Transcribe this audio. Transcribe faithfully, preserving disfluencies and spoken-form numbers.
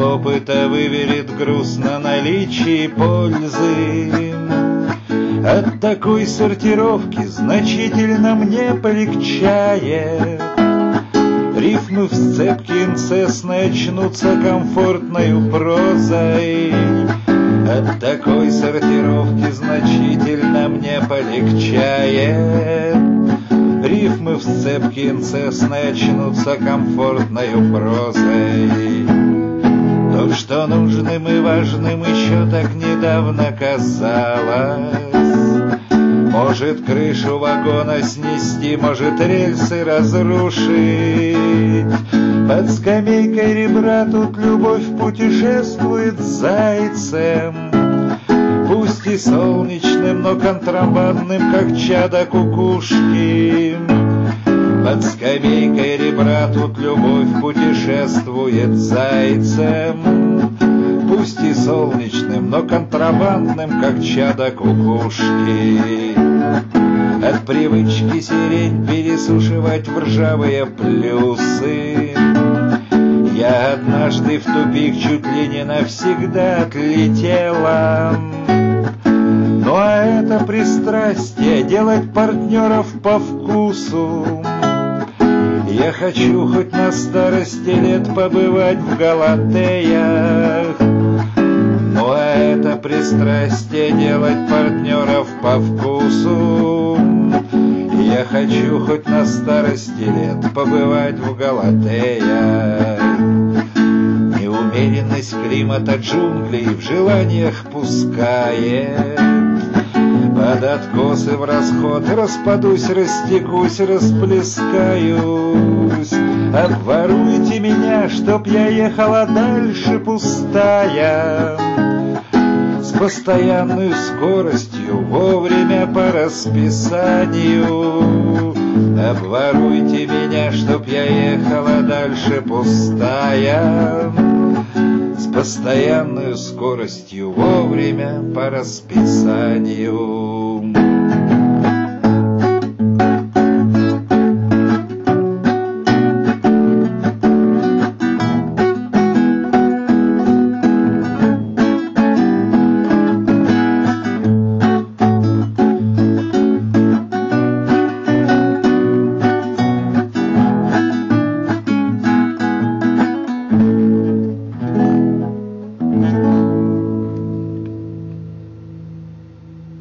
опыта выверит груз на наличие пользы. От такой сортировки значительно мне полегчает. Рифмы в сцепке инцестной очнутся комфортною прозой. От такой сортировки значительно мне полегчает. Рифмы в сцепке инцестной очнутся комфортною прозой. То, что нужным и важным еще так недавно казалось, может крышу вагона снести, может рельсы разрушить. Под скамейкой ребра тут любовь путешествует зайцем, пусть и солнечным, но контрабандным, как чадо кукушки. Под скамейкой ребра тут любовь путешествует зайцем, пусть и солнечным, но контрабандным, как чадо кукушки. От привычки сирень пересушивать в ржавые плюсы я однажды в тупик чуть ли не навсегда отлетела. Ну а это пристрастие делать партнеров по вкусу. Я хочу хоть на старости лет побывать в Галатеях. Ну а это пристрастие делать партнеров по вкусу. Я хочу хоть на старости лет побывать в Галатеях. Неумеренность климата джунглей в желаниях пускает. Под откосы в расход распадусь, растекусь, расплескаюсь. Обворуйте меня, чтоб я ехала дальше пустая, с постоянной скоростью, вовремя по расписанию. Обворуйте меня, чтоб я ехала дальше пустая, с постоянной скоростью, вовремя по расписанию.